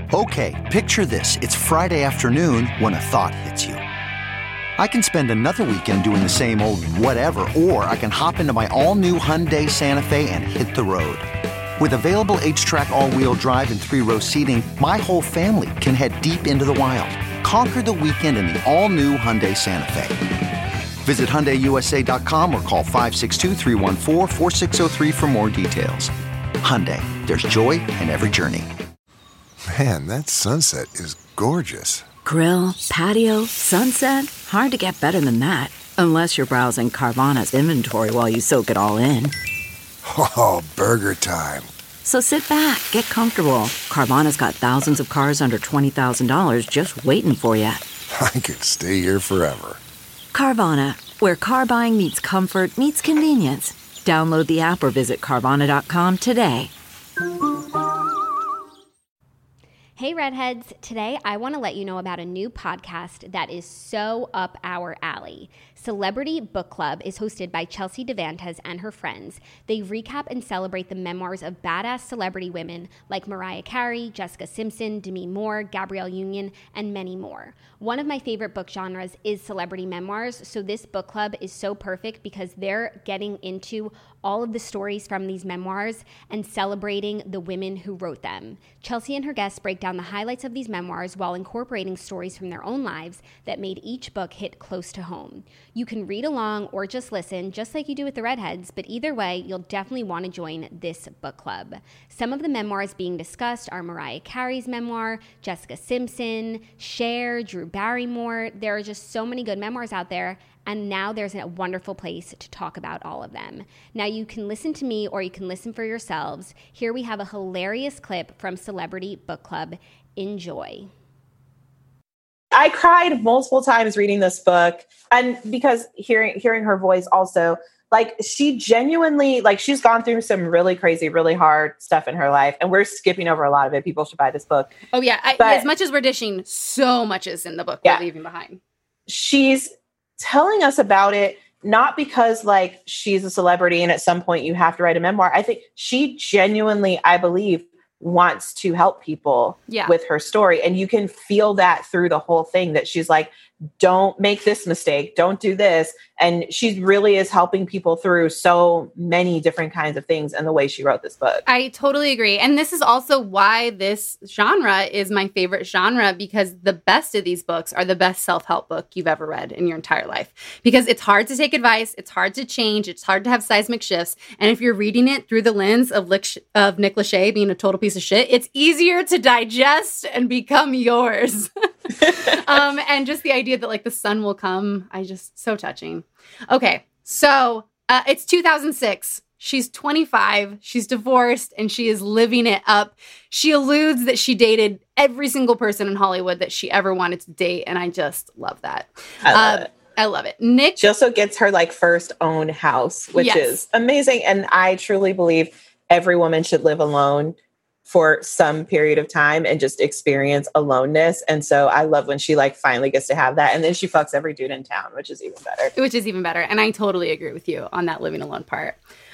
Okay, picture this. It's Friday afternoon when a thought hits you. I can spend another weekend doing the same old whatever, or I can hop into my all-new Hyundai Santa Fe and hit the road. With available H-Track all-wheel drive and 3-row seating, my whole family can head deep into the wild. Conquer the weekend in the all-new Hyundai Santa Fe. Visit HyundaiUSA.com or call 562-314-4603 for more details. Hyundai, there's joy in every journey. Man, that sunset is gorgeous. Grill, patio, sunset. Hard to get better than that. Unless you're browsing Carvana's inventory while you soak it all in. Oh, burger time. So sit back, get comfortable. Carvana's got thousands of cars under $20,000 just waiting for you. I could stay here forever. Carvana, where car buying meets comfort meets convenience. Download the app or visit Carvana.com today. Hey Redheads, today I want to let you know about a new podcast that is so up our alley. Celebrity Book Club is hosted by Chelsea Devantes and her friends. They recap and celebrate the memoirs of badass celebrity women like Mariah Carey, Jessica Simpson, Demi Moore, Gabrielle Union, and many more. One of my favorite book genres is celebrity memoirs, so this book club is so perfect because they're getting into all of the stories from these memoirs and celebrating the women who wrote them. Chelsea and her guests break down the highlights of these memoirs while incorporating stories from their own lives that made each book hit close to home. You can read along or just listen, just like you do with the Redheads, but either way, you'll definitely want to join this book club. Some of the memoirs being discussed are Mariah Carey's memoir, Jessica Simpson, Cher, Drew Barrymore. There are just so many good memoirs out there, and now there's a wonderful place to talk about all of them. Now you can listen to me or you can listen for yourselves. Here we have a hilarious clip from Celebrity Book Club. Enjoy. I cried multiple times reading this book, and because hearing her voice also, like she genuinely, like she's gone through some really crazy, really hard stuff in her life, and we're skipping over a lot of it. People should buy this book. Oh yeah, as much as we're dishing, so much is in the book we're leaving behind. She's telling us about it not because like she's a celebrity and at some point you have to write a memoir. I think she genuinely, I believe, wants to help people with her story. And you can feel that through the whole thing, that she's like, don't make this mistake. Don't do this. And she really is helping people through so many different kinds of things in the way she wrote this book. I totally agree. And this is also why this genre is my favorite genre, because the best of these books are the best self-help book you've ever read in your entire life. Because it's hard to take advice. It's hard to change. It's hard to have seismic shifts. And if you're reading it through the lens of Nick Lachey being a total piece of shit, it's easier to digest and become yours. And just the idea that like the sun will come, so touching. Okay, so it's 2006. She's 25, she's divorced, and she is living it up. She alludes that she dated every single person in Hollywood that she ever wanted to date, and I just love that. I love it. Nick. She also gets her like first own house, which is amazing. And I truly believe every woman should live alone for some period of time and just experience aloneness. And so I love when she like finally gets to have that. And then she fucks every dude in town, which is even better. And I totally agree with you on that living alone part.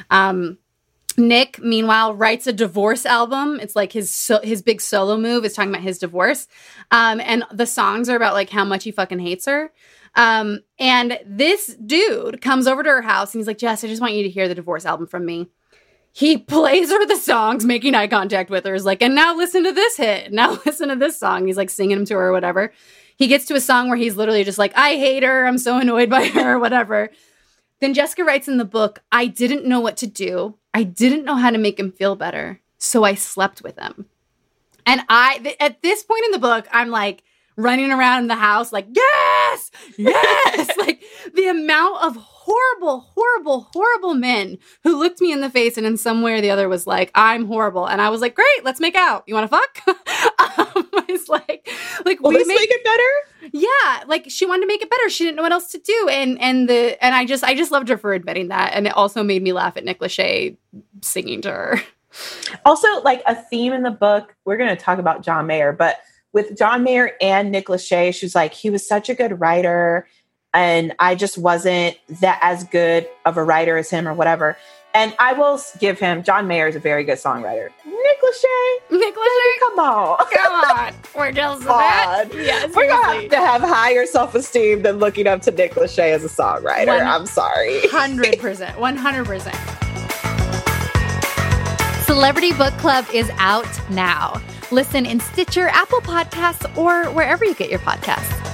Nick, meanwhile, writes a divorce album. It's like his big solo move is talking about his divorce. And the songs are about like how much he fucking hates her. And this dude comes over to her house and he's like, Jess, I just want you to hear the divorce album from me. He plays her the songs, making eye contact with her. Is like, and now listen to this hit. Now listen to this song. He's like singing them to her or whatever. He gets to a song where he's literally just like, I hate her. I'm so annoyed by her, whatever. Then Jessica writes in the book, I didn't know what to do. I didn't know how to make him feel better. So I slept with him. And at this point in the book, I'm like running around the house like, yes, like the amount of horrible men who looked me in the face and in some way or the other was like, I'm horrible. And I was like, great, let's make out. You want to fuck? It's like let's make it better. Yeah. Like she wanted to make it better. She didn't know what else to do. And I just loved her for admitting that. And it also made me laugh at Nick Lachey singing to her. Also, like a theme in the book, we're going to talk about John Mayer, but with John Mayer and Nick Lachey, she was like, he was such a good writer. And I just wasn't that as good of a writer as him or whatever. And I will give him, John Mayer is a very good songwriter. Nick Lachey, come on. Come on. We're just that. Yes, we're going to have higher self-esteem than looking up to Nick Lachey as a songwriter. I'm sorry. 100%. 100%. Celebrity Book Club is out now. Listen in Stitcher, Apple Podcasts, or wherever you get your podcasts.